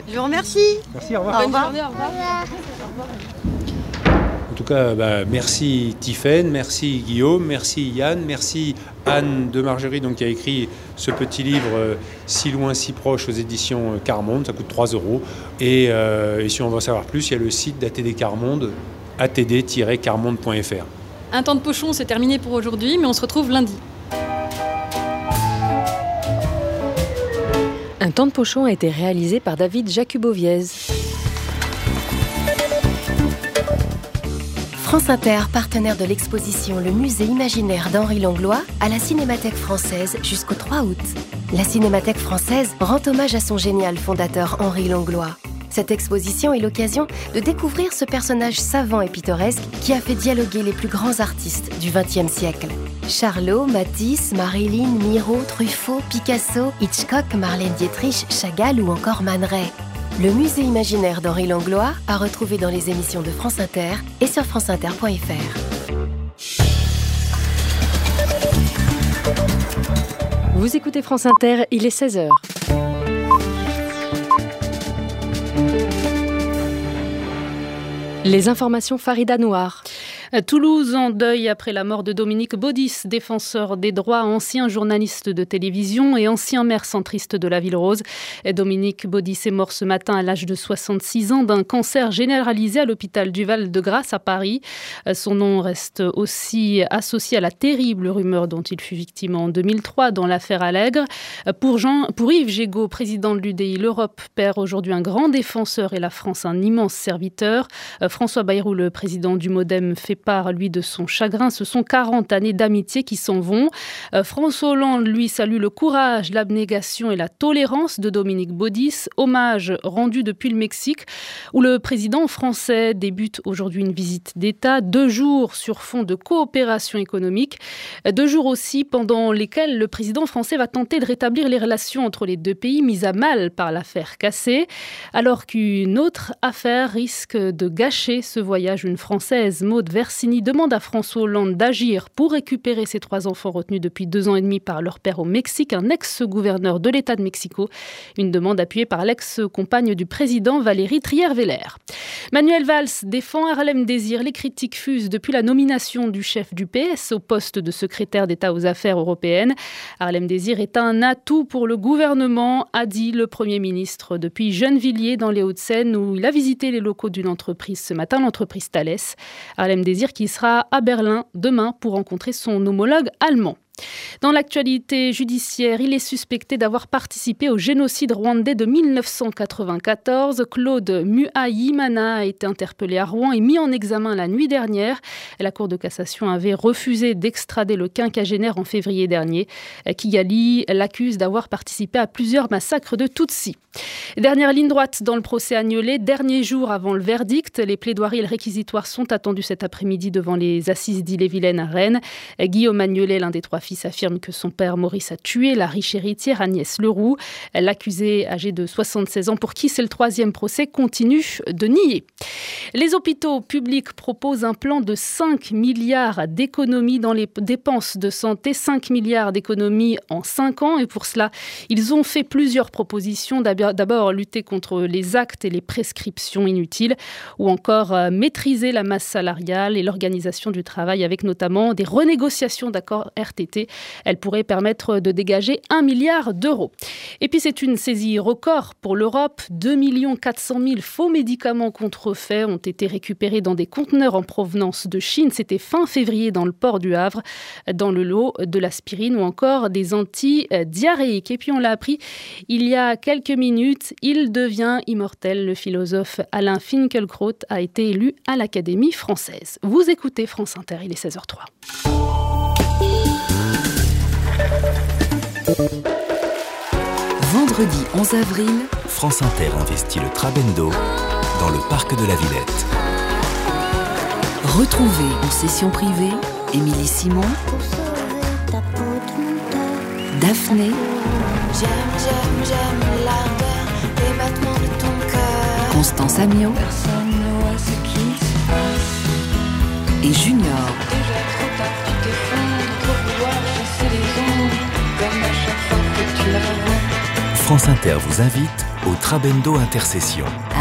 Je vous remercie. Merci, au revoir. Bonne journée, au revoir. En tout cas, merci Tiffaine, merci Guillaume, merci Yann, merci Anne de Margerie qui a écrit ce petit livre Si loin, si proche aux éditions Carmonde. Ça coûte 3 €. Et si on veut en savoir plus, il y a le site d'ATD Carmonde, atd-carmonde.fr. Un temps de pochon, c'est terminé pour aujourd'hui, mais on se retrouve lundi. Un temps de pochon a été réalisé par David Jacuboviez. France Inter, partenaire de l'exposition Le Musée imaginaire d'Henri Langlois à la Cinémathèque française jusqu'au 3 août. La Cinémathèque française rend hommage à son génial fondateur Henri Langlois. Cette exposition est l'occasion de découvrir ce personnage savant et pittoresque qui a fait dialoguer les plus grands artistes du XXe siècle. Charlot, Matisse, Marilyn, Miro, Truffaut, Picasso, Hitchcock, Marlène Dietrich, Chagall ou encore Man Ray. Le musée imaginaire d'Henri Langlois à retrouver dans les émissions de France Inter et sur franceinter.fr. Vous écoutez France Inter, il est 16h. Les informations Farida Noir. Toulouse en deuil après la mort de Dominique Baudis, défenseur des droits, ancien journaliste de télévision et ancien maire centriste de la Ville Rose. Dominique Baudis est mort ce matin à l'âge de 66 ans d'un cancer généralisé à l'hôpital du Val-de-Grâce à Paris. Son nom reste aussi associé à la terrible rumeur dont il fut victime en 2003 dans l'affaire Allègre. Pour Yves Gégaud, président de l'UDI, l'Europe perd aujourd'hui un grand défenseur et la France un immense serviteur. François Bayrou, le président du MoDem, fait part, lui, de son chagrin. Ce sont 40 années d'amitié qui s'en vont. François Hollande, lui, salue le courage, l'abnégation et la tolérance de Dominique Baudis. Hommage rendu depuis le Mexique, où le président français débute aujourd'hui une visite d'État. 2 jours sur fond de coopération économique. 2 jours aussi pendant lesquels le président français va tenter de rétablir les relations entre les deux pays mises à mal par l'affaire Cassé. Alors qu'une autre affaire risque de gâcher ce voyage, une Française, Maud Versini, demande à François Hollande d'agir pour récupérer ses 3 enfants retenus depuis 2 ans et demi par leur père au Mexique, un ex-gouverneur de l'État de Mexico. Une demande appuyée par l'ex-compagne du président Valérie Trierweiler. Manuel Valls défend Harlem Désir. Les critiques fusent depuis la nomination du chef du PS au poste de secrétaire d'État aux affaires européennes. Harlem Désir est un atout pour le gouvernement, a dit le Premier ministre depuis Gennevilliers dans les Hauts-de-Seine où il a visité les locaux d'une entreprise ce matin, l'entreprise Thales. Harlem Désir qui sera à Berlin demain pour rencontrer son homologue allemand. Dans l'actualité judiciaire, il est suspecté d'avoir participé au génocide rwandais de 1994. Claude Muhayimana a été interpellé à Rouen et mis en examen la nuit dernière. La Cour de cassation avait refusé d'extrader le quinquagénaire en février dernier. Kigali l'accuse d'avoir participé à plusieurs massacres de Tutsis. Dernière ligne droite dans le procès Agnolet, dernier jour avant le verdict. Les plaidoiries et le réquisitoire sont attendus cet après-midi devant les assises d'Ille-et-Vilaine à Rennes. Guillaume Agnolet, l'un des 3 fils, affirme que son père Maurice a tué la riche héritière Agnès Leroux. L'accusé, âgé de 76 ans, pour qui c'est le 3e procès, continue de nier. Les hôpitaux publics proposent un plan de 5 milliards d'économies dans les dépenses de santé, 5 milliards d'économies en 5 ans. Et pour cela, ils ont fait plusieurs propositions. D'abord, lutter contre les actes et les prescriptions inutiles, ou encore maîtriser la masse salariale et l'organisation du travail avec notamment des renégociations d'accords RTT. Elle pourrait permettre de dégager 1 milliard d'euros. Et puis c'est une saisie record pour l'Europe. 2 400 000 faux médicaments contrefaits ont été récupérés dans des conteneurs en provenance de Chine. C'était fin février dans le port du Havre, dans le lot de l'aspirine ou encore des antidiarrhéiques. Et puis on l'a appris il y a quelques minutes, il devient immortel. Le philosophe Alain Finkielkraut a été élu à l'Académie française. Vous écoutez France Inter, il est 16h03. Vendredi 11 avril, France Inter investit le Trabendo dans le parc de la Villette. Retrouvez en session privée Émilie Simon, Daphné, J'aime l'ardeur des battements de ton cœur. Constance Amiot Personne ne voit ce qui se passe. et Junior. Déjà trop tard, tu t'effondres pour pouvoir chasser les ombres. Comme à chaque fois que tu la vois. France Inter vous invite au Trabendo Intercession.